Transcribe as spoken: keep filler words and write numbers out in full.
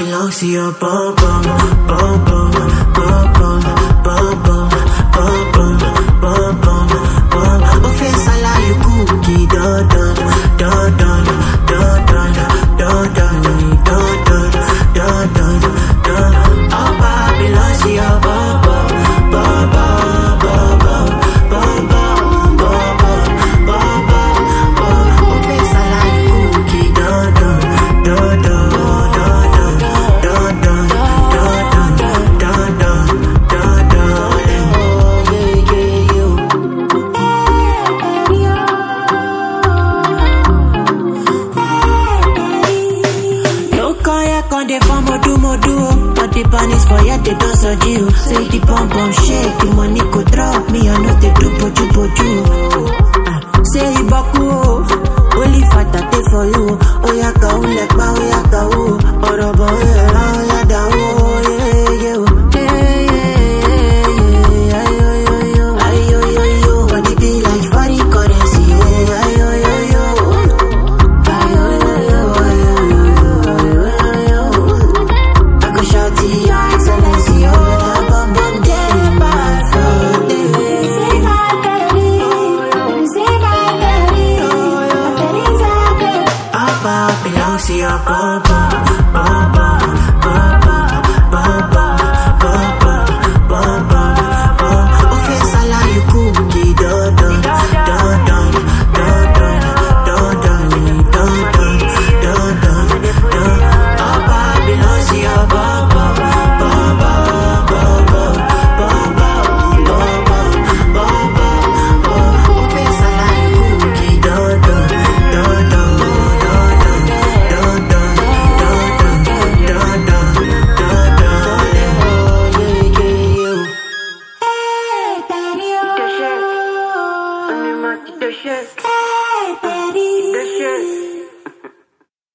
belongs to your bum bum, bum bum, bum bum, bum bum, bum bum, bum bum, bum. Offense allow you cookie, dun dun, dun dun, dun dun, dun dun, dun dun, dun dun, dun. All power belongs to your bum bum, bum bum, bum bum, bum bum, bum bum, bum bum, bum. Offense allow you cookie, dun dun, dun dun. The pan is for ya, they don't so you. Say the pump pump shake, the money go drop me, I know they do poju poju. uh, Say he baku, only fat I take for you. Oh ya ka u lek ba, oh ya ka u orobo, oh ya da oh yeah yeah yeah yeah. Ayo yo yo, ayo yo yo, body be like foreign currency. Ayo yo yo, ayo yo yo, ayo yo yo, ayo yo. I go shout to your excellency, oh, bum bum day, my food. Say my daddy, say my daddy, daddy's out there. All power belongs to your bum bum, bum bum, bum bum, bum bum, bum bum, bum bum, bum. Offense allow you cookie, dun dun, dun dun, dun dun, dun dun, dun dun, dun dun, dun. All power belongs to your bum bum. Hey, daddy.